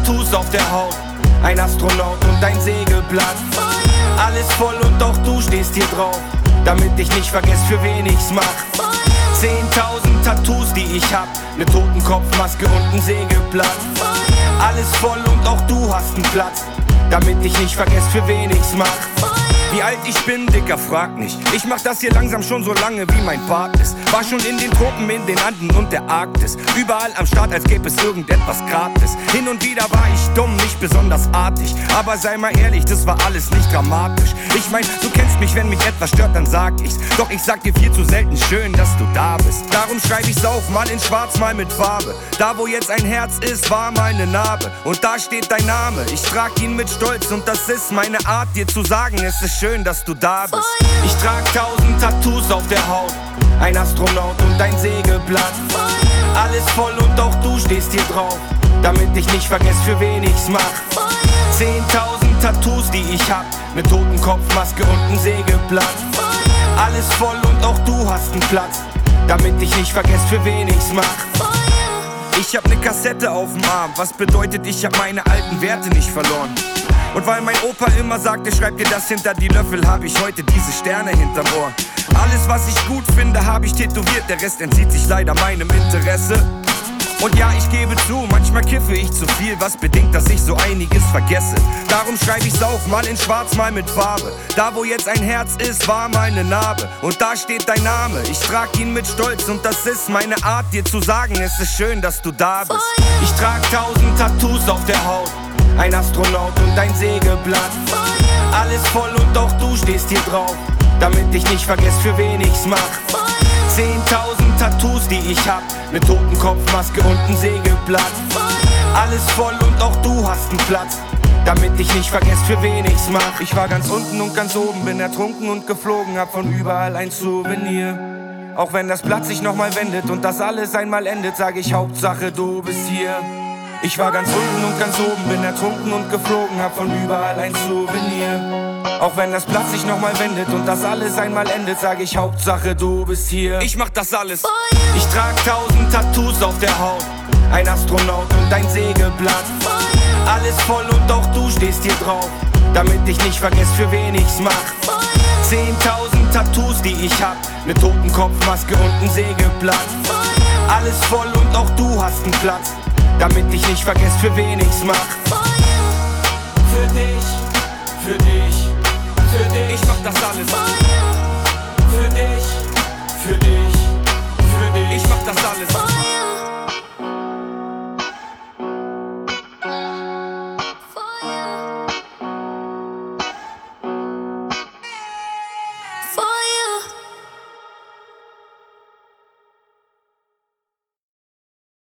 Tattoos auf der Haut, ein Astronaut und ein Segelblatt. Alles voll und auch du stehst hier drauf, damit ich nicht vergesse, für wen ich's mach. 10.000 Tattoos, die ich hab, ne Totenkopfmaske und ein Segelblatt. Alles voll und auch du hast einen Platz, damit ich nicht vergesse, für wen ich's mach. Wie alt ich bin, Dicker, frag nicht. Ich mach das hier langsam schon so lange, wie mein Bart ist. War schon in den Tropen, in den Anden und der Arktis. Überall am Start, als gäbe es irgendetwas gratis. Hin und wieder war ich dumm, nicht besonders artig. Aber sei mal ehrlich, das war alles nicht dramatisch. Ich mein, du kennst mich, wenn mich etwas stört, dann sag ich's. Doch ich sag dir viel zu selten, schön, dass du da bist. Darum schreib ich's auf, mal in schwarz, mal mit Farbe. Da wo jetzt ein Herz ist, war mal ne Narbe. Und da steht dein Name, ich trag ihn mit Stolz. Und das ist meine Art, dir zu sagen, es ist schön, dass du da bist. Ich trag 1000 Tattoos auf der Haut, ein Astronaut und ein Segelblatt. Alles voll und auch du stehst hier drauf, damit ich nicht vergesse, für wen ich's mach. 10.000 Tattoos, die ich hab, ne Totenkopfmaske und ein Segelblatt. Alles voll und auch du hast einen Platz, damit ich nicht vergesse, für wen ich's mach. Ich hab ne Kassette auf dem Arm, was bedeutet, ich hab meine alten Werte nicht verloren. Und weil mein Opa immer sagte, schreib dir das hinter die Löffel, hab ich heute diese Sterne hinterm Ohr. Alles, was ich gut finde, hab ich tätowiert, der Rest entzieht sich leider meinem Interesse. Und ja, ich gebe zu, manchmal kiffe ich zu viel, was bedingt, dass ich so einiges vergesse. Darum schreib ich's auf, mal in schwarz, mal mit Farbe. Da wo jetzt ein Herz ist, war mal ne Narbe. Und da steht dein Name, ich trag ihn mit Stolz. Und das ist meine Art, dir zu sagen, es ist schön, dass du da bist. Ich trag 1000 Tattoos auf der Haut, ein Astronaut und ein Segelblatt. Alles voll und auch du stehst hier drauf, damit ich nicht vergesse, für wen ich's mach. 10.000 Tattoos, die ich hab, ne Totenkopfmaske und ein Segelblatt. Alles voll und auch du hast einen Platz, damit ich nicht vergesse, für wen ich's mach. Ich war ganz unten und ganz oben, bin ertrunken und geflogen, hab von überall ein Souvenir. Auch wenn das Blatt sich nochmal wendet und das alles einmal endet, sag ich Hauptsache du bist hier. Ich war ganz unten und ganz oben, bin ertrunken und geflogen, hab von überall ein Souvenir. Auch wenn das Blatt sich nochmal wendet und das alles einmal endet, sag ich Hauptsache du bist hier. Ich mach das alles. Ich trag 1000 Tattoos auf der Haut, ein Astronaut und ein Segelblatt. Alles voll und auch du stehst hier drauf, damit ich nicht vergesse, für wen ich's mach. 10.000 Tattoos, die ich hab, ne Totenkopfmaske und ein Segelblatt. Alles voll und auch du hast einen Platz, damit ich nicht vergesse, für wen ich's mach.